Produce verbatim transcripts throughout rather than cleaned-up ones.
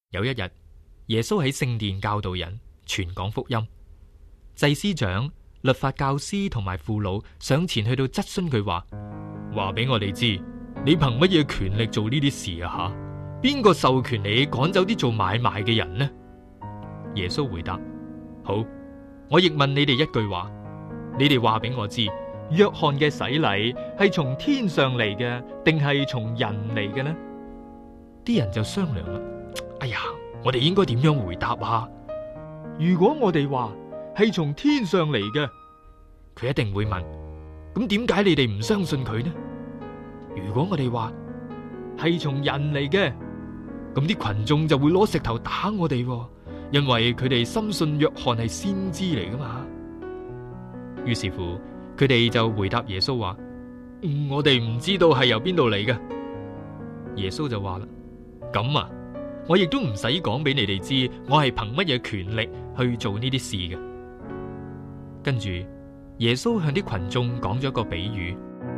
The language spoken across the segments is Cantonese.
有一日，耶穌喺聖殿教導人，傳講福音。祭司長、律法教師同埋父老上前去到質詢佢話：話俾我哋知，你憑乜嘢權力做呢啲事啊？吓，邊個授權你趕走啲做買賣嘅人呢？耶穌回答：好，我亦問你哋一句話，你哋話俾我知，約翰嘅洗禮係從天上嚟嘅，定係從人嚟嘅呢？啲人就商量啦。哎呀，我哋應該點樣回答啊？如果我哋話係從天上嚟嘅，佢一定會問：咁點解你哋唔相信佢呢？如果我哋話係從人嚟嘅，咁啲群眾就會攞石頭打我哋，因為佢哋深信約翰係先知嚟噶嘛。於是乎，佢哋就回答耶穌話：嗯，我哋唔知道係由邊度嚟嘅。耶穌就話啦：咁啊，我亦都唔使講俾你哋知，我係憑乜嘢權力去做呢啲事嘅。跟住，耶穌向啲群眾講咗一個比喻。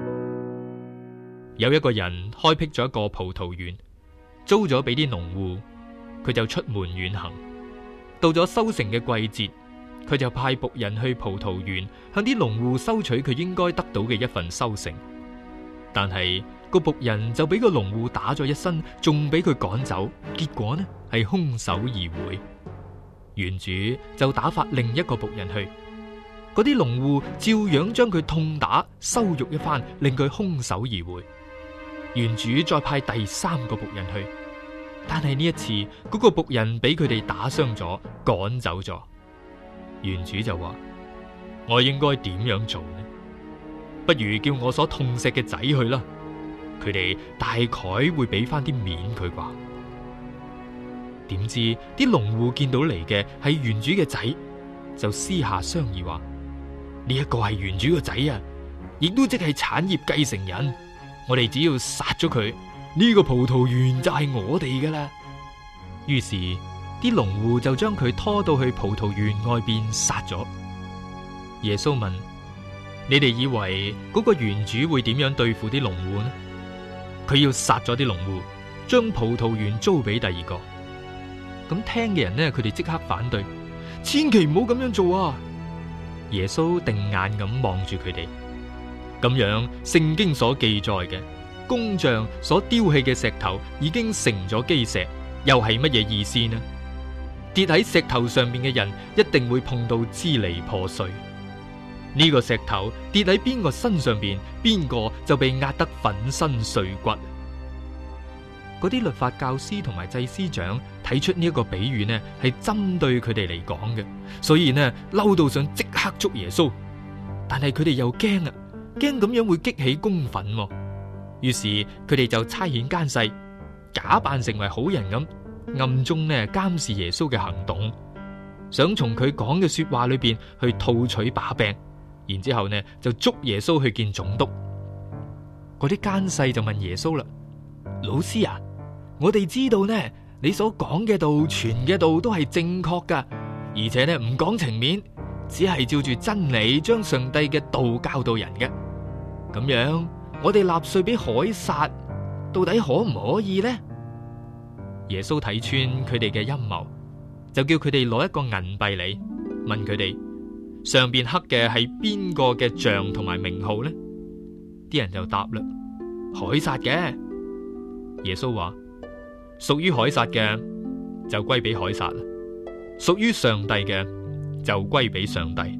有一個人開闢咗一個葡萄園，租咗俾啲農戶，佢就出門遠行。到咗收成嘅季節，佢就派僕人去葡萄園向啲農戶收取佢應該得到嘅一份收成。但係個僕人就俾個農戶打咗一身，仲俾佢趕走，結果呢係空手而回。園主就打發另一個僕人去，嗰啲農戶照樣將佢痛打羞辱一番，令佢空手而回。園主再派第三個僕人去，但係呢一次嗰個僕人俾佢哋打傷咗，趕走咗。園主就話：我應該點樣做呢？不如叫我所痛錫嘅仔去啦，佢哋大概會俾翻啲面佢啩。點知啲農戶見到嚟嘅係園主嘅仔，就私下商議話：呢一個係園主個仔啊，亦都即係產業繼承人。我哋只要殺咗佢，呢個葡萄園就係我哋噶啦。於是啲農戶就將佢拖到去葡萄園外邊殺咗。耶穌問：你哋以為嗰個園主會點樣對付啲農戶呢？佢要殺咗啲農戶，將葡萄園租俾第二個。咁聽嘅人呢，佢哋即刻反對，千祈唔好咁樣做啊！耶穌定眼咁望住佢哋。咁樣，聖經所記載嘅工匠所丟棄嘅石頭已經成咗基石，又係乜嘢意思呢？跌喺石頭上面嘅人一定會碰到支離破碎。呢個石頭跌喺邊個身上邊，邊個就被壓得粉身碎骨。嗰啲律法教師同埋祭司長睇出呢一個比喻呢，係針對佢哋嚟講嘅，所以呢嬲到想即刻捉耶穌，但係佢哋又驚啊！驚咁樣會激起公憤，於是佢哋就差遣奸細，假扮成為好人咁，暗中呢監視耶穌嘅行動，想從佢講嘅說話裏邊去套取把柄，然之後呢就捉耶穌去見總督。嗰啲奸細就問耶穌啦：老師啊，我哋知道呢，你所講嘅道、傳嘅道都係正確噶，而且呢唔講情面，只係照住真理將上帝嘅道教導人嘅。咁樣，我哋納稅俾凱撒，到底可唔可以呢？耶穌睇穿佢哋嘅陰謀，就叫佢哋攞一個銀幣嚟，問佢哋上邊刻嘅係邊個嘅像同埋名號呢？啲人就答啦：凱撒嘅。耶穌話：屬於凱撒嘅就歸俾凱撒啦，屬於上帝嘅就歸俾上帝。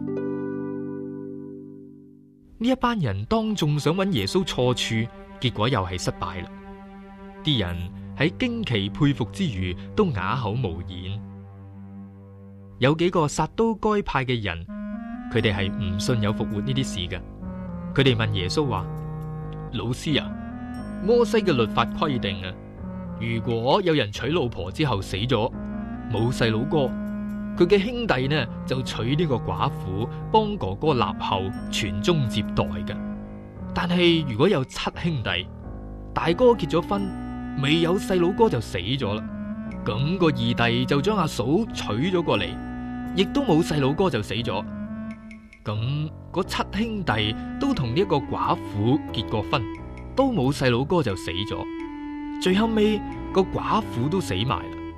呢一班人當眾想揾耶穌錯處，結果又係失敗啦。啲人喺驚奇佩服之餘，都啞口無言。有幾個撒都該派嘅人，佢哋係唔信有復活呢啲事嘅。佢哋問耶穌話：老師啊，摩西嘅律法規定啊，如果有人娶老婆之後死咗，冇細佬哥，佢嘅兄弟呢就娶呢個寡婦，幫哥哥立後，傳宗接代嘅。但係如果有七兄弟，大哥結咗婚，未有細佬哥就死咗啦，咁個二弟就將阿嫂娶咗過嚟，亦都冇細佬哥就死咗。咁嗰七兄弟都同呢一個寡婦結過婚，都冇細佬哥就死咗。最後尾個寡婦都死埋啦。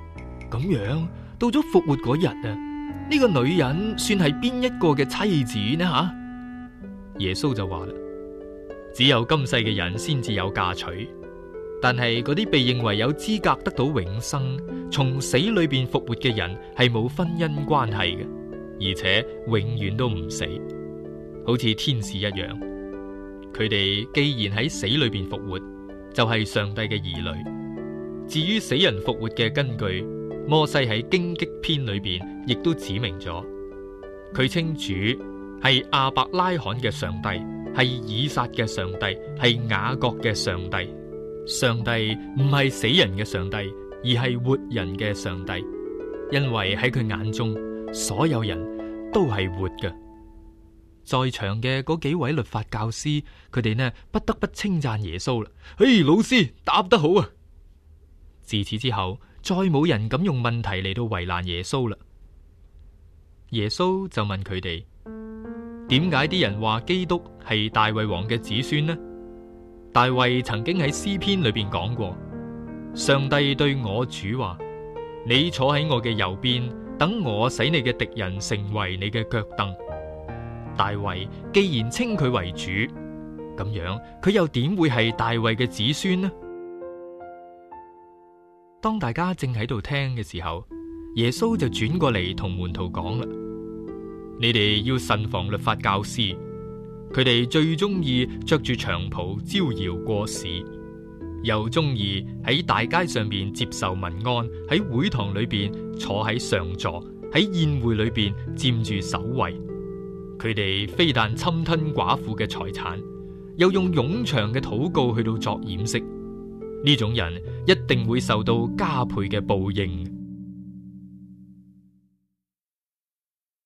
咁樣到咗復活嗰日啊，呢個女人算係邊一個嘅妻子呢？吓，耶穌就話啦，只有今世嘅人先至有嫁娶，但係嗰啲被認為有資格得到永生、從死裏邊復活嘅人係冇婚姻關係嘅，而且永遠都唔死，好似天使一樣。佢哋既然喺死裏邊復活，就係上帝嘅兒女。至於死人復活嘅根據，摩西喺荊棘篇裏邊亦都指明咗，佢稱主係亞伯拉罕嘅上帝，係以撒嘅上帝，係雅各嘅上帝。上帝唔係死人嘅上帝，而係活人嘅上帝，因為喺佢眼中，所有人都係活嘅。在場嘅嗰幾位律法教師，佢哋呢不得不稱讚耶穌啦。嘿，老師答得好啊！自此之後，再冇人敢用問題嚟到為難耶穌啦。耶穌就問佢哋：點解啲人話基督係大衛王嘅子孫呢？大衛曾經喺詩篇裏邊講過，上帝對我主話：你坐喺我嘅右邊，等我使你嘅敵人成為你嘅腳凳。大衛既然稱佢為主，咁樣佢又點會係大衛嘅子孫呢？當大家正喺度聽嘅時候，耶穌就轉過嚟同門徒講啦：你哋要慎防律法教師，佢哋最中意着住長袍招搖過市，又中意喺大街上邊接受民安，喺會堂裏邊坐喺上座，喺宴會裏邊佔住首位。佢哋非但侵吞寡婦嘅財產，又用冗長嘅禱告去到作掩飾。呢種人一定會受到加倍嘅報應。